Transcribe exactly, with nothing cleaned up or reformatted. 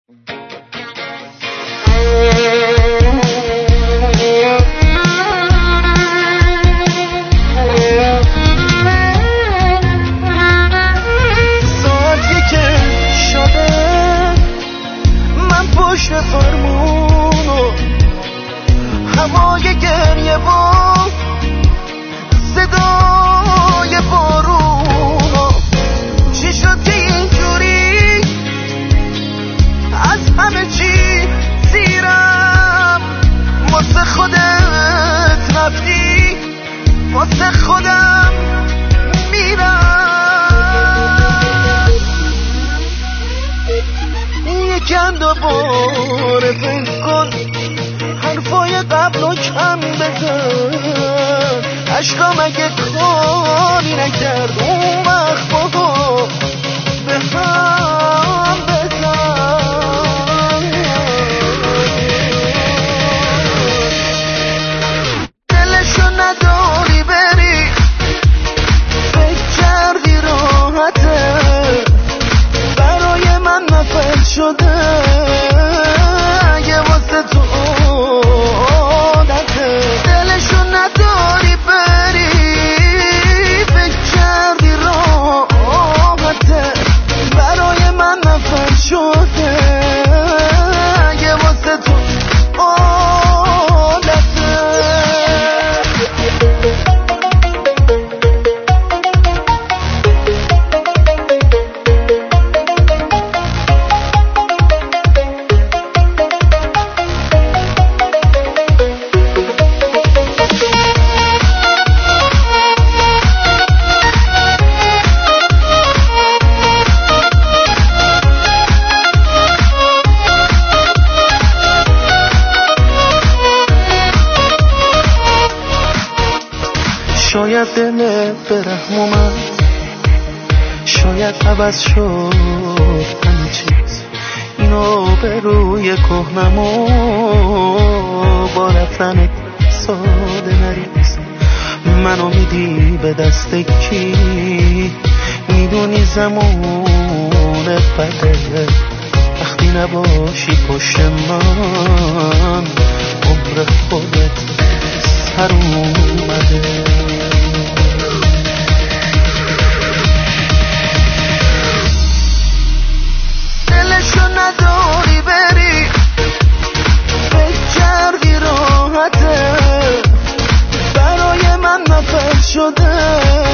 ساعتی که شده من پشت فرمونو هوای گریه و صدای بارونو چی شد که اینجوری از همه چی زیرم واسه خودت رفتی واسه خودم میرم یکم دوباره فکر کن حرفای قبلو کم بزن عشقم اگه کاری نکرد اون وقت بابا به هم بزن دلشو نداری بری فکر کردی راحته برای من نفل شده یه واسه تو عادته دلشو نداری بری فکر کردی راحته برای من نفل شده یه واسه تو عادته شاید دلت به رحم اومد شاید عوض شد همه چیز اینو به روی کهنمو با رفتنت ساده نریز منو میدی به دست کی میدونی زمان بده وقتی نباشی پشت من عمر خودت سر اومده دلشو نداری بری فکر کردی راحته برای من نفل شده